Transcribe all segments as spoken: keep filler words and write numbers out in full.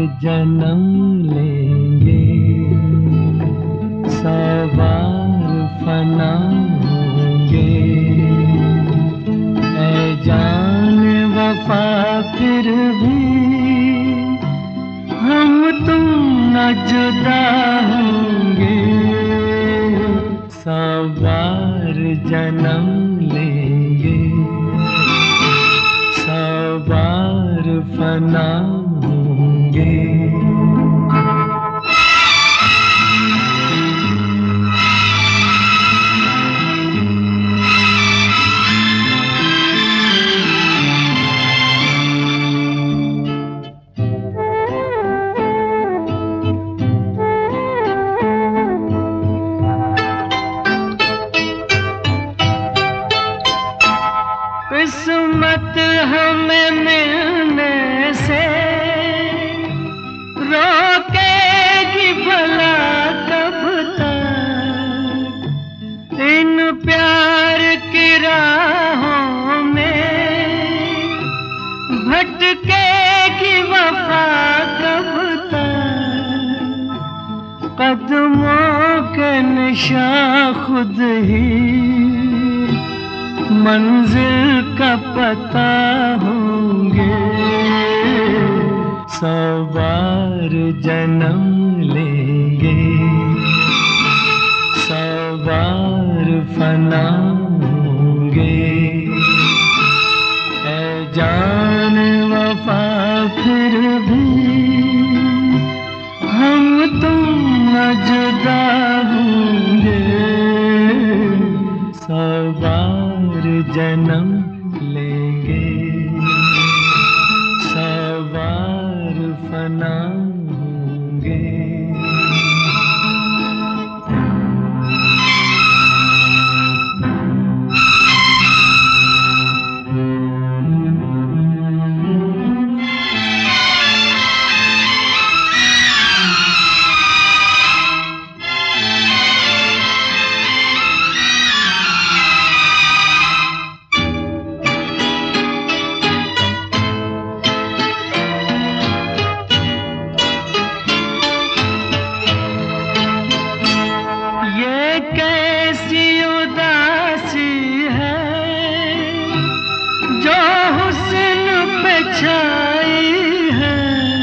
जन्म लेंगे, सौ बार फना होंगे। ऐ जान वफा फिर भी हम तुम न जुदा होंगे, सौ बार जन्म लेंगे, सौ बार फना होंगे। किस्मत हमें मिलने से रोकेगी भला कब तक, इन प्यार की राहों में भटकेगी वफा कब तक। कदमों के निशान खुद ही मंजिल का पता होंगे, सौ बार जन्म लेंगे, सौ बार फना होंगे। ऐ जान वफा फिर भी हम तुम न जुदा होंगे, सौ बार जन्म लेंगे, सौ बार फना होंगे। कैसी उदासी है जो हुस्न पे छाई है,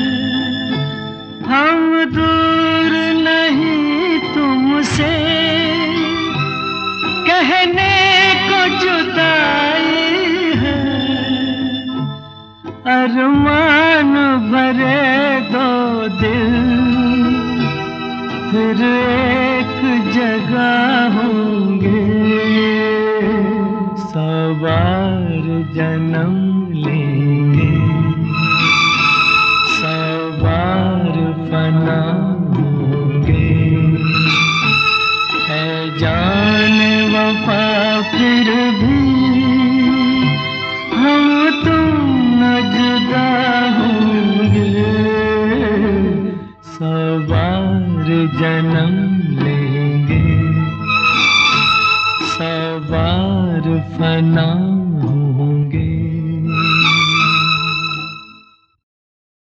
हम दूर नहीं तुमसे कहने को जुदाई है। अरमान भरे दो दिल फिर एक जगह होंगे, सौ बार जन्म लेंगे, सौ बार फना होंगे। है जान वफा फिर भी हम तुम न जुदा होंगे, सौ बार जन्म लेंगे, सौ बार फना